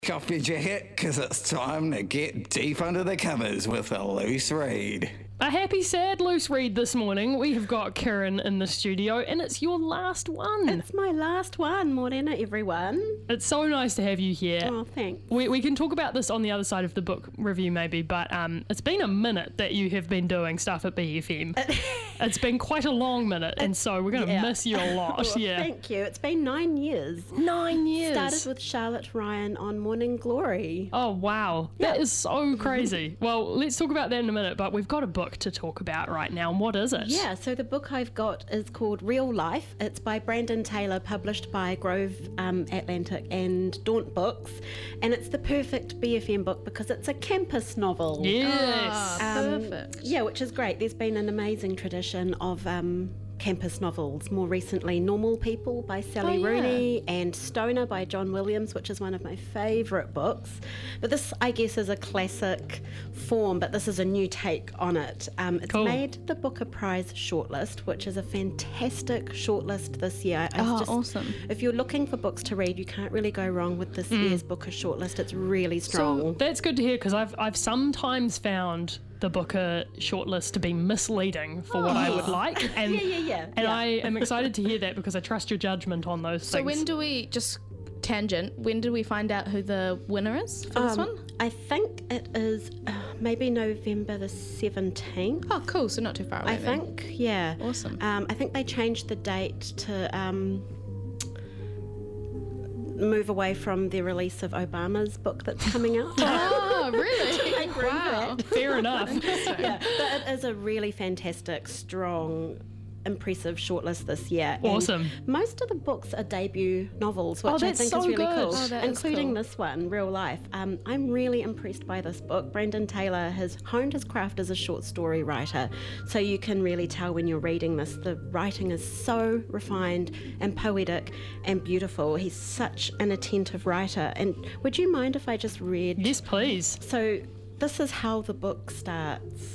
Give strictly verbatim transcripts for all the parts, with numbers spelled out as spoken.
Off your jacket, because it's time to get deep under the covers with a loose read. A happy, sad loose read this morning. We have got Karen in the studio, and it's your last one. It's my last one, Morena, everyone. It's so nice to have you here. Oh, thanks. We, we can talk about this on the other side of the book review maybe, but um, it's been a minute that you have been doing stuff at B F M. It's been quite a long minute, and so we're going to Yeah. miss you a lot. Well, yeah. Thank you. It's been nine years. Nine years. Started with Charlotte Ryan on Morning Glory. Oh, wow. That is so crazy. Well, let's talk about that in a minute, but we've got a book to talk about right now. And what is it? Yeah, so the book I've got is called Real Life. It's by Brandon Taylor, published by Grove um, Atlantic and Daunt Books. And it's the perfect B F M book because it's a campus novel. Yes. Um, Perfect. Yeah, which is great. There's been an amazing tradition of um, campus novels. More recently, Normal People by Sally Oh, yeah. Rooney and Stoner by John Williams, which is one of my favourite books. But this, I guess, is a classic form, but this is a new take on it. Um, it's Cool. made the Booker Prize shortlist, which is a fantastic shortlist this year. I Oh, just- awesome. If you're looking for books to read, you can't really go wrong with this year's Booker shortlist. It's really strong. So that's good to hear because I've I've sometimes found the Booker shortlist to be misleading for what I would like, and Yeah, yeah, yeah, and yeah. I am excited to hear that because I trust your judgment on those So things. when do we, just tangent, when do we find out who the winner is for this Um, one? I think it is uh, maybe November the seventeenth. Oh, cool. So not too far away I then. think, yeah. Awesome. Um, I think they changed the date to um, move away from the release of Obama's book that's coming out. Oh, really? I agree with Wow. that. Fair enough. Yeah, but it is a really fantastic, strong, impressive shortlist this year. And Awesome. most of the books are debut novels, which Oh, I that's think so is really good. cool, Oh, that is including cool. this one, Real Life. Um, I'm really impressed by this book. Brandon Taylor has honed his craft as a short story writer, so you can really tell when you're reading this. The writing is so refined and poetic and beautiful. He's such an attentive writer. And would you mind if I just read? Yes, please. So this is how the book starts.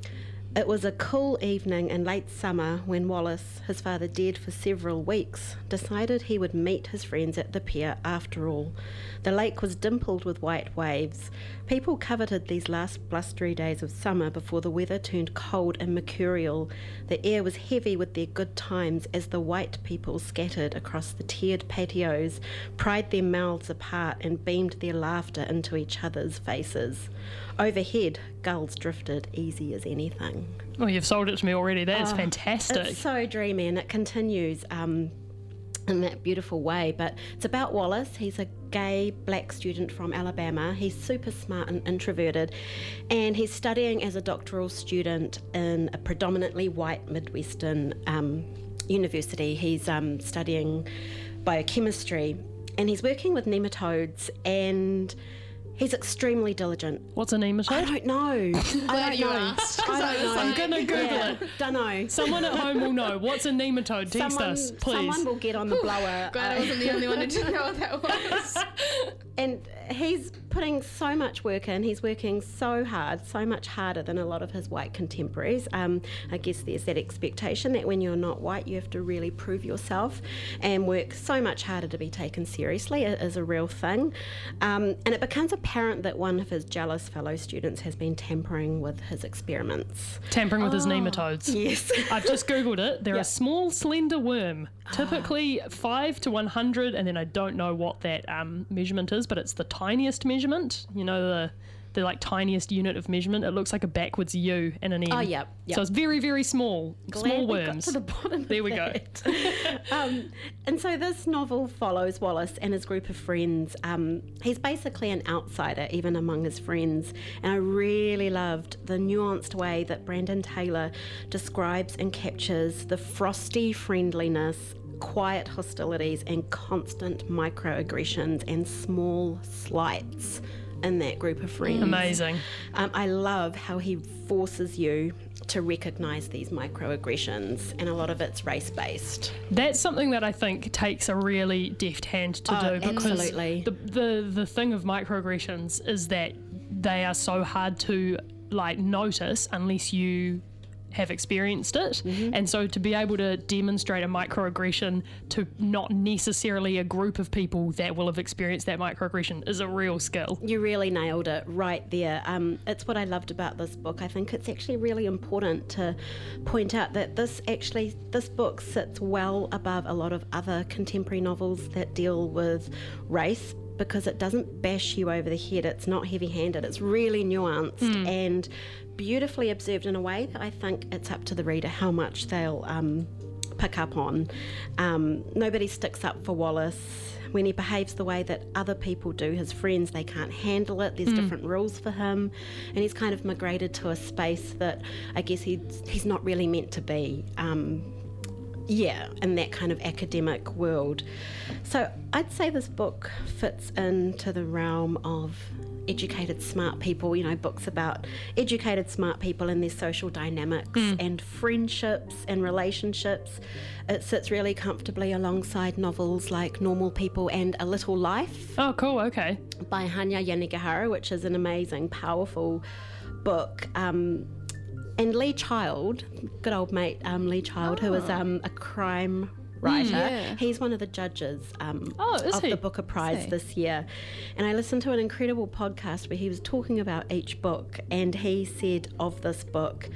It was a cool evening in late summer when Wallace, his father dead for several weeks, decided he would meet his friends at the pier after all. The lake was dimpled with white waves. People coveted these last blustery days of summer before the weather turned cold and mercurial. The air was heavy with their good times as the white people scattered across the tiered patios, pried their mouths apart and beamed their laughter into each other's faces. Overhead, gulls drifted easy as anything. Oh, you've sold it to me already. That is Oh, fantastic. It's so dreamy and it continues um, in that beautiful way. But it's about Wallace. He's a gay black student from Alabama. He's super smart and introverted, and he's studying as a doctoral student in a predominantly white Midwestern um, university. He's um, studying biochemistry, and he's working with nematodes, and he's extremely diligent. What's a nematode? I don't know. I Glad don't you know. asked, 'cause I don't know. I'm gonna Google Yeah, it. Don't know. Someone at home will know. What's a nematode? Text someone, us, please. someone will get on the blower. Glad I wasn't the only one who didn't know what that was. And he's putting so much work in. He's working so hard, so much harder than a lot of his white contemporaries. Um, I guess there's that expectation that when you're not white, you have to really prove yourself and work so much harder to be taken seriously. It is a real thing. Um, and it becomes apparent that one of his jealous fellow students has been tampering with his experiments. Tampering with his nematodes. Yes. I've just Googled it. They're Yeah. a small, slender worm, typically five to one hundred, and then I don't know what that um, measurement is, but it's the tiniest measurement. You know, the the like tiniest unit of measurement. It looks like a backwards U and an N. Oh, yep, yep. So it's very, very small, Glad small we got worms. to the bottom There of we go. that. um, and so this novel follows Wallace and his group of friends. Um, he's basically an outsider, even among his friends. And I really loved the nuanced way that Brandon Taylor describes and captures the frosty friendliness, quiet hostilities, and constant microaggressions and small slights in that group of friends. Amazing. Um, I love how he forces you to recognise these microaggressions, and a lot of it's race-based. That's something that I think takes a really deft hand to Oh, do because absolutely. the, the the thing of microaggressions is that they are so hard to like notice unless you have experienced it. Mm-hmm. And so to be able to demonstrate a microaggression to not necessarily a group of people that will have experienced that microaggression is a real skill. You really nailed it right there. Um, it's what I loved about this book. I think it's actually really important to point out that this actually, this book sits well above a lot of other contemporary novels that deal with race, because it doesn't bash you over the head. It's not heavy-handed. It's really nuanced mm. and beautifully observed in a way that I think it's up to the reader how much they'll um, pick up on. Um, nobody sticks up for Wallace. When he behaves the way that other people do, his friends, they can't handle it. There's mm. different rules for him. And he's kind of migrated to a space that I guess he's, he's not really meant to be. Um, Yeah, in that kind of academic world. So I'd say this book fits into the realm of educated, smart people, you know, books about educated, smart people and their social dynamics mm. and friendships and relationships. It sits really comfortably alongside novels like Normal People and A Little Life. Oh, cool, okay. By Hanya Yanagihara, which is an amazing, powerful book. Um, And Lee Child, good old mate um, Lee Child, oh. who is um, a crime writer, mm, yeah. he's one of the judges um, oh, of he? the Booker Prize this year. And I listened to an incredible podcast where he was talking about each book, and he said of this book,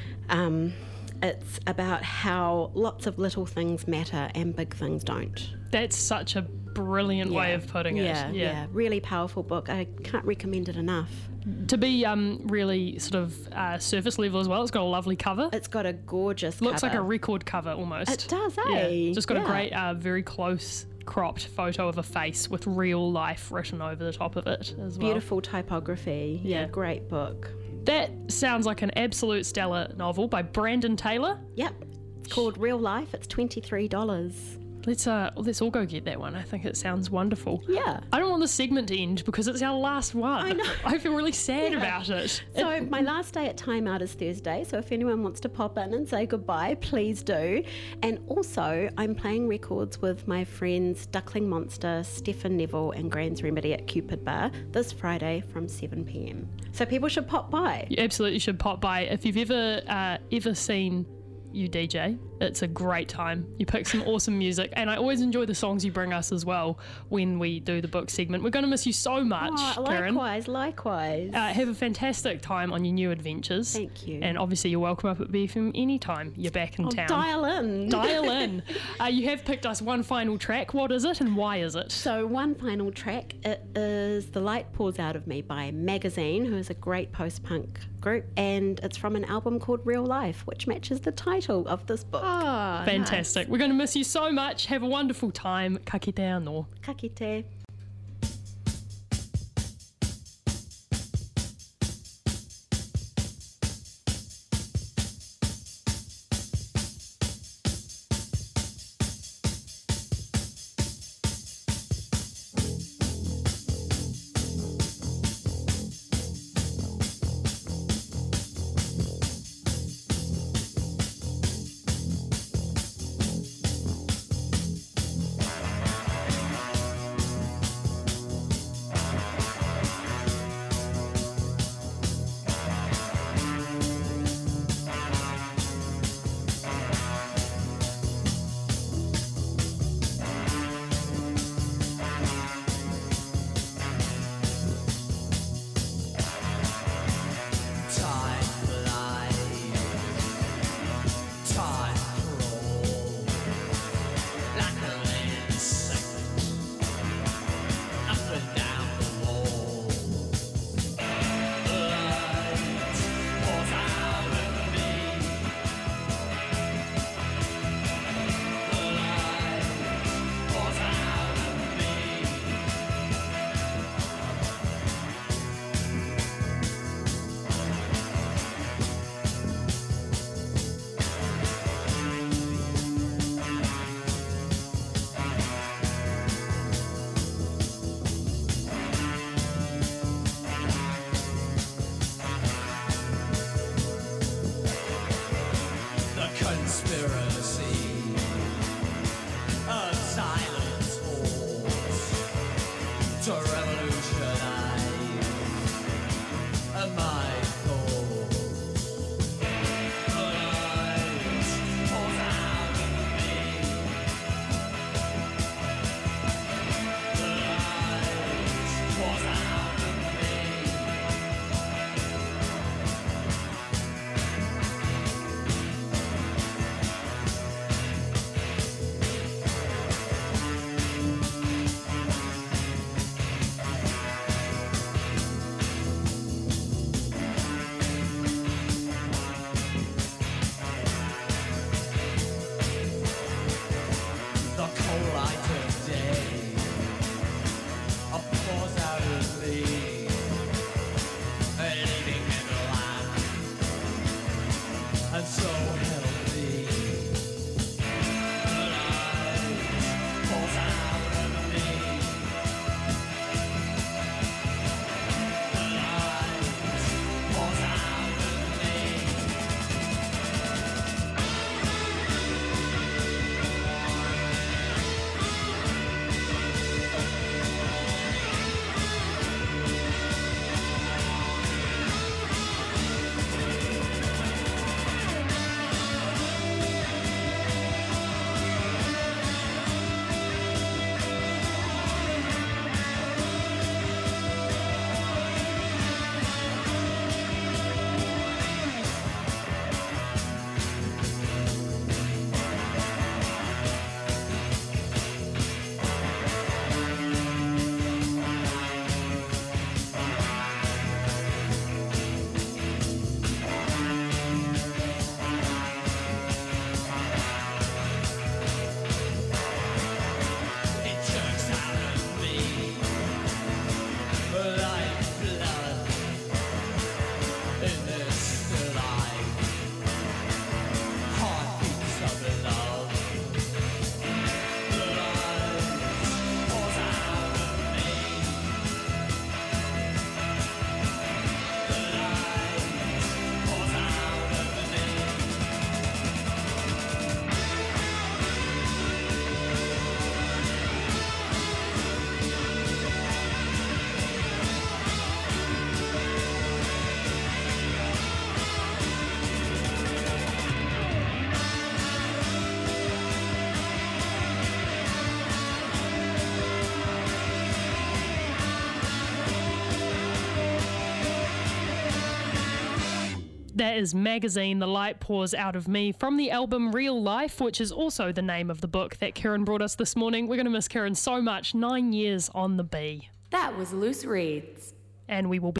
um, it's about how lots of little things matter and big things don't. That's such a brilliant yeah. way of putting it. Yeah, yeah, yeah, really powerful book. I can't recommend it enough. To be um, really sort of uh, surface level as well, it's got a lovely cover. It's got a gorgeous Looks cover. like a record cover almost. It does, eh? Yeah. Just got yeah. a great, uh, very close cropped photo of a face with real life written over the top of it as well. Beautiful typography. Yeah, yeah, great book. That sounds like an absolute stellar novel by Brandon Taylor. Yep. It's called Real Life. It's twenty-three dollars. Let's uh, let's all go get that one. I think it sounds wonderful. Yeah. I don't want the segment to end because it's our last one. I know. I feel really sad yeah. about it. So my last day at Time Out is Thursday. So if anyone wants to pop in and say goodbye, please do. And also, I'm playing records with my friends Duckling Monster, Stefan Neville, and Grand's Remedy at Cupid Bar this Friday from seven p.m. So people should pop by. You absolutely should pop by. If you've ever uh, ever seen you D J, it's a great time. You pick some awesome music, and I always enjoy the songs you bring us as well when we do the book segment. We're going to miss you so much, oh, Karen. Likewise, likewise. Uh, have a fantastic time on your new adventures. Thank you. And obviously you're welcome up at B F M anytime you're back in oh, town. Dial in. Dial in. Uh, you have picked us one final track. What is it and why is it? So one final track, it is The Light Pours Out of Me by Magazine, who is a great post-punk group, and it's from an album called Real Life, which matches the title of this book. Oh, fantastic. Nice. We're going to miss you so much. Have a wonderful time. Ka kite anō. Ka kite. That is Magazine, The Light Pours Out of Me, from the album Real Life, which is also the name of the book that Karen brought us this morning. We're going to miss Karen so much. Nine years on the B. That was Loose Reads. And we will be